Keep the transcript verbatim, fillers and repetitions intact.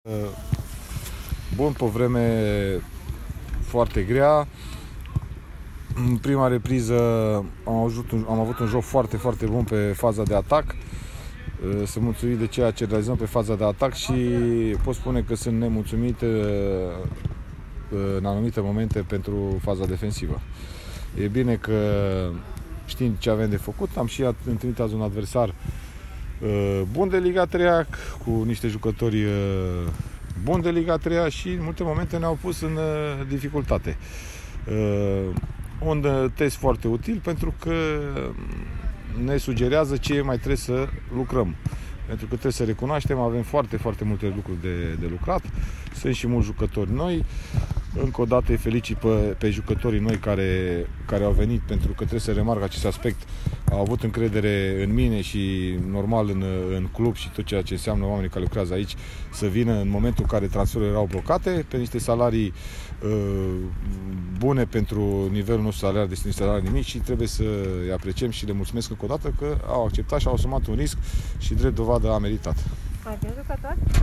Bun, pe vreme foarte grea. În prima repriză am avut, un, am avut un joc foarte, foarte bun pe faza de atac. Sunt mulțumit de ceea ce realizăm pe faza de atac și pot spune că sunt nemulțumit în anumite momente pentru faza defensivă. E bine că știm ce avem de făcut. Am și întâlnit azi un adversar bun de Liga trei, cu niște jucători buni de Liga trei și în multe momente ne-au pus în dificultate. Un test foarte util pentru că ne sugerează ce mai trebuie să lucrăm. Pentru că trebuie să recunoaștem, avem foarte, foarte multe lucruri de, de lucrat. Sunt și mulți jucători noi. Încă o dată îi felicit pe, pe jucătorii noi care, care au venit, pentru că trebuie să remarc acest aspect. Au avut încredere în mine și normal în, în club și tot ceea ce înseamnă oamenii care lucrează aici să vină în momentul în care transferurile erau blocate pe niște salarii uh, bune pentru nivelul nostru salarial, deci niște salarii nimic, și trebuie să îi apreciem și le mulțumesc încă o dată că au acceptat și au asumat un risc și drept dovadă a meritat. Mai bine jucător?